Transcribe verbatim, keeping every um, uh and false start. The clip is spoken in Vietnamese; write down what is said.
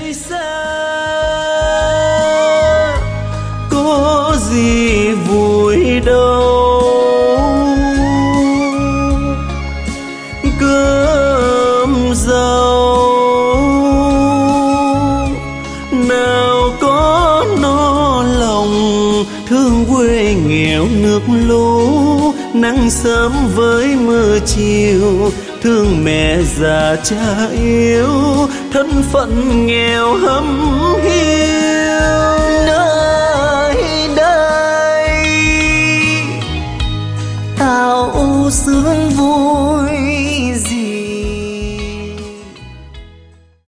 nơi xa có gì vui đâu, cơm rau nào có no lòng, thương quê nghèo nước lũ, nắng sớm với mưa chiều, thương mẹ già cha yếu, thân phận nghèo hâm hiu.